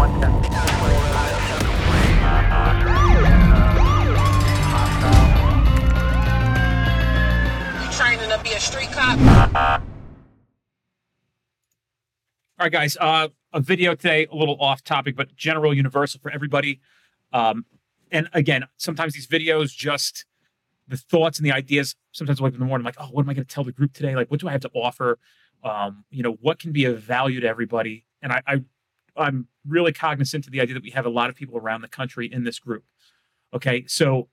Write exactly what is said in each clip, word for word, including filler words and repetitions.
Training to be a street cop. All right, guys, uh, a video today, a little off topic, but general universal for everybody. Um, and again, sometimes these videos, just the thoughts and the ideas, sometimes I wake up in the morning, I'm like, oh, what am I going to tell the group today? Like, what do I have to offer? Um, you know, what can be of value to everybody? And I, I, I'm really cognizant of the idea that we have a lot of people around the country in this group. Okay, so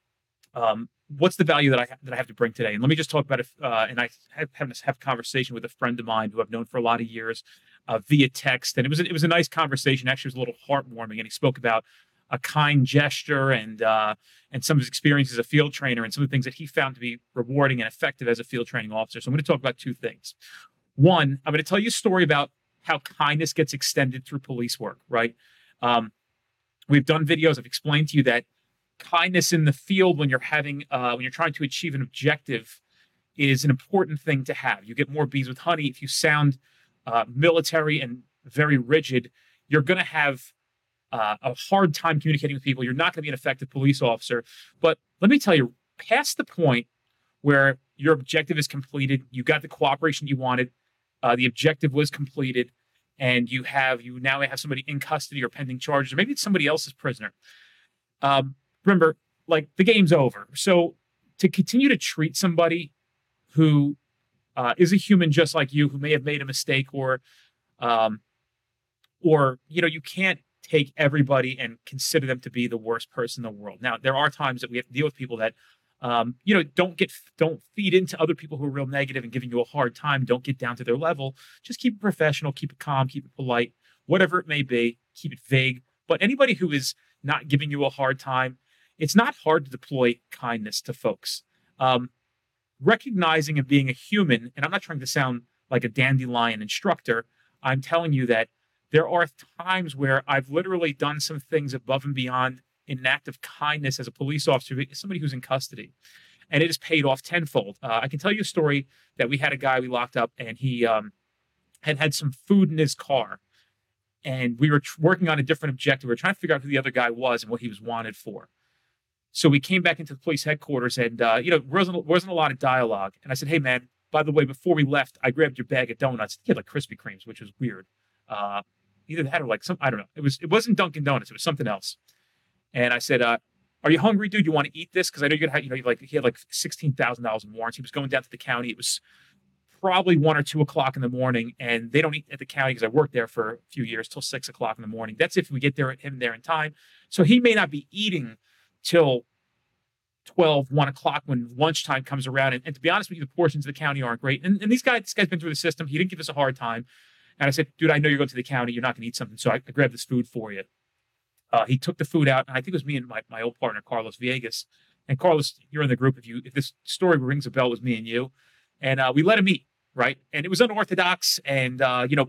um, what's the value that I, that I have to bring today? And let me just talk about it. Uh, and I have, have, have a conversation with a friend of mine who I've known for a lot of years. Uh, via text, and it was it was a nice conversation. Actually, it was a little heartwarming, and he spoke about a kind gesture and uh, and some of his experiences as a field trainer and some of the things that he found to be rewarding and effective as a field training officer. So I'm going to talk about two things. One, I'm going to tell you a story about how kindness gets extended through police work. Right? Um, we've done videos. I've explained to you that kindness in the field when you're having uh, when you're trying to achieve an objective is an important thing to have. You get more bees with honey if you sound Uh, military and very rigid. You're going to have uh, a hard time communicating with people. You're not going to be an effective police officer. But let me tell you, past the point where your objective is completed, you got the cooperation you wanted, uh, the objective was completed, and you have you now have somebody in custody or pending charges, or maybe it's somebody else's prisoner. Um, remember, like the game's over. So to continue to treat somebody who Uh, is a human just like you, who may have made a mistake, or, um, or you know, you can't take everybody and consider them to be the worst person in the world. Now, there are times that we have to deal with people that, um, you know, don't get don't feed into other people who are real negative and giving you a hard time. Don't get down to their level. Just keep it professional, keep it calm, keep it polite, whatever it may be. Keep it vague. But anybody who is not giving you a hard time, it's not hard to deploy kindness to folks. Um, recognizing and being a human, and I'm not trying to sound like a dandelion instructor, I'm telling you that there are times where I've literally done some things above and beyond in an act of kindness as a police officer, somebody who's in custody, and it has paid off tenfold. Uh, I can tell you a story that we had a guy we locked up, and he um, had had some food in his car, and we were tr- working on a different objective. We were trying to figure out who the other guy was and what he was wanted for. So we came back into the police headquarters, and uh, you know, wasn't wasn't a lot of dialogue. And I said, "Hey, man, by the way, before we left, I grabbed your bag of donuts. He had like Krispy Kremes, which was weird. Uh, either that or like some, I don't know. It was it wasn't Dunkin' Donuts. It was something else." And I said, uh, "Are you hungry, dude? You want to eat this? Because I know you're gonna have, you know, like he had like sixteen thousand dollars in warrants. He was going down to the county. It was probably one or two o'clock in the morning, and they don't eat at the county because I worked there for a few years till six o'clock in the morning. That's if we get there him there in time. So he may not be eating till twelve, one o'clock when lunchtime comes around. And, and to be honest with you, the portions of the county aren't great. And, and these guys, this guy's been through the system. He didn't give us a hard time. And I said, dude, I know you're going to the county. You're not going to eat something. So I, I grabbed this food for you. Uh, he took the food out. And I think it was me and my, my old partner, Carlos Villegas. And Carlos, you're in the group. If you, if this story rings a bell, it was me and you. And uh, we let him eat, right? And it was unorthodox. And, uh, you know,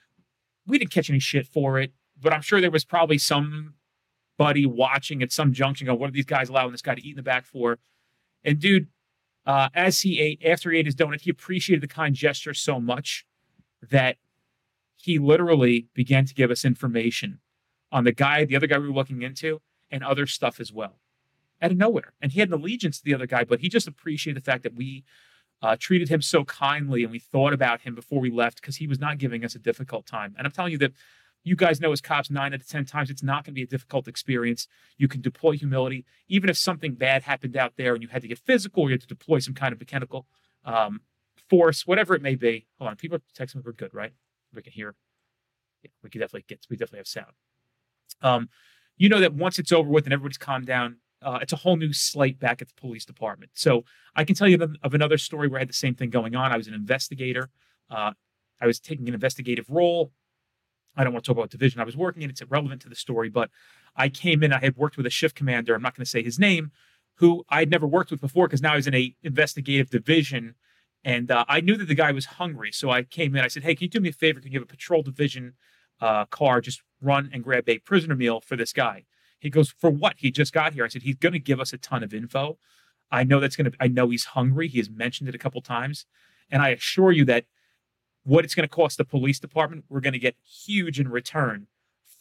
we didn't catch any shit for it. But I'm sure there was probably some buddy watching at some junction going, what are these guys allowing this guy to eat in the back for? And dude, uh, as he ate, after he ate his donut, he appreciated the kind gesture so much that he literally began to give us information on the guy, the other guy we were looking into, and other stuff as well, out of nowhere. And he had an allegiance to the other guy, but he just appreciated the fact that we uh, treated him so kindly and we thought about him before we left because he was not giving us a difficult time. And I'm telling you that you guys know as cops, nine out of ten times, it's not going to be a difficult experience. You can deploy humility. Even if something bad happened out there and you had to get physical, or you had to deploy some kind of mechanical um, force, whatever it may be. Hold on, people are texting me. We're good, right? We can hear. Yeah, we can definitely get, we definitely have sound. Um, you know that once it's over with and everybody's calmed down, uh, it's a whole new slate back at the police department. So I can tell you of, of another story where I had the same thing going on. I was an investigator. Uh, I was taking an investigative role. I don't want to talk about division I was working in. It's irrelevant to the story, but I came in, I had worked with a shift commander. I'm not going to say his name, who I'd never worked with before because now I was in a investigative division. And uh, I knew that the guy was hungry. So I came in, I said, hey, can you do me a favor? Can you have a patrol division uh, car just run and grab a prisoner meal for this guy? He goes, for what? He just got here. I said, he's going to give us a ton of info. I know that's going to, I know he's hungry. He has mentioned it a couple times. And I assure you that what it's going to cost the police department, we're going to get huge in return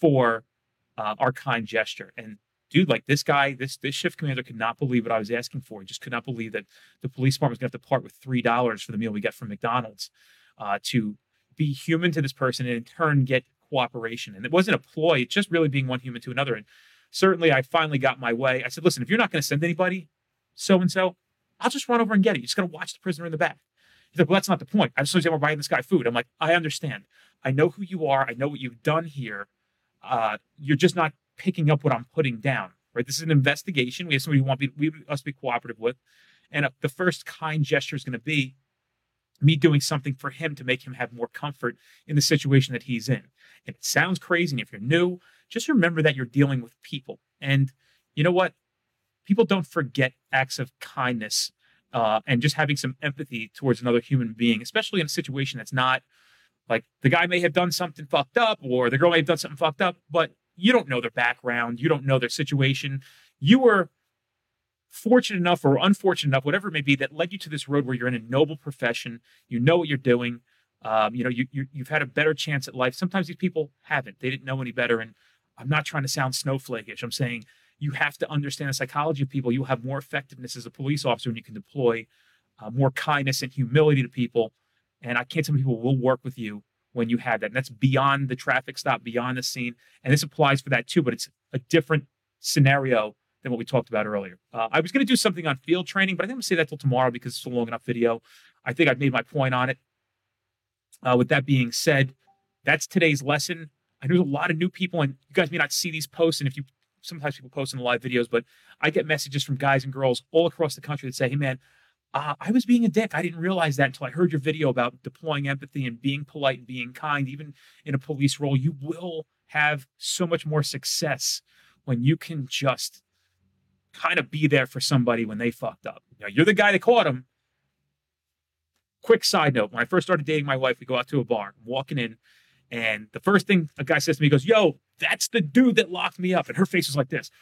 for uh, our kind gesture. And dude, like this guy, this this shift commander could not believe what I was asking for. He just could not believe that the police department was going to have to part with three dollars for the meal we get from McDonald's uh, to be human to this person and in turn get cooperation. And it wasn't a ploy; it's just really being one human to another. And certainly, I finally got my way. I said, "Listen, if you're not going to send anybody, so and so, I'll just run over and get it. You're just going to watch the prisoner in the back." He's like, "Well, that's not the point. I just want to say we're buying this guy food." I'm like, "I understand. I know who you are. I know what you've done here. Uh, you're just not picking up what I'm putting down, right? This is an investigation. We have somebody who want be, we, us to be cooperative with. And uh, the first kind gesture is going to be me doing something for him to make him have more comfort in the situation that he's in." And it sounds crazy. And if you're new, just remember that you're dealing with people. And you know what? People don't forget acts of kindness uh, and just having some empathy towards another human being, especially in a situation that's not like the guy may have done something fucked up or the girl may have done something fucked up, but you don't know their background. You don't know their situation. You were fortunate enough or unfortunate enough, whatever it may be, that led you to this road where you're in a noble profession. You know what you're doing. Um, you know, you, you, you've had a better chance at life. Sometimes these people haven't. They didn't know any better. And I'm not trying to sound snowflakeish. I'm saying you have to understand the psychology of people. You'll have more effectiveness as a police officer when you can deploy uh, more kindness and humility to people. And I can't tell people will work with you when you have that. And that's beyond the traffic stop, beyond the scene. And this applies for that too, but it's a different scenario than what we talked about earlier. Uh, I was going to do something on field training, but I think I'm going to say that till tomorrow because it's a long enough video. I think I've made my point on it. Uh, with that being said, that's today's lesson. I know there's a lot of new people, and you guys may not see these posts. And if you, sometimes people post in the live videos, but I get messages from guys and girls all across the country that say, "Hey man, uh, I was being a dick. I didn't realize that until I heard your video about deploying empathy and being polite and being kind, even in a police role. You will have so much more success when you can just kind of be there for somebody when they fucked up. You know, you're the guy that caught them." Quick side note, when I first started dating my wife, we go out to a bar. I'm walking in, and the first thing a guy says to me, he goes, "Yo, that's the dude that locked me up." And her face was like this.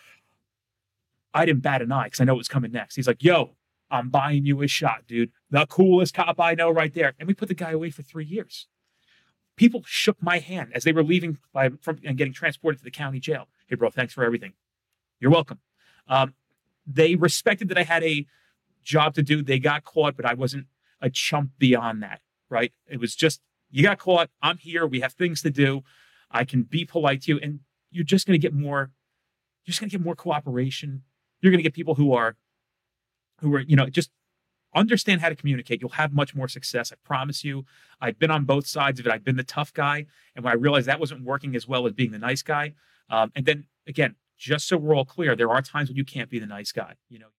I didn't bat an eye because I know it was coming next. He's like, "Yo, I'm buying you a shot, dude. The coolest cop I know right there." And we put the guy away for three years. People shook my hand as they were leaving by, from, and getting transported to the county jail. "Hey, bro, thanks for everything." "You're welcome." Um, they respected that I had a job to do. They got caught, but I wasn't a chump beyond that, right? It was just, you got caught. I'm here. We have things to do. I can be polite to you. And you're just going to get more, you're just going to get more cooperation. You're going to get people who are, who are, you know, just understand how to communicate. You'll have much more success. I promise you. I've been on both sides of it. I've been the tough guy. And when I realized that wasn't working as well as being the nice guy. Um, and then again, just so we're all clear, there are times when you can't be the nice guy, you know.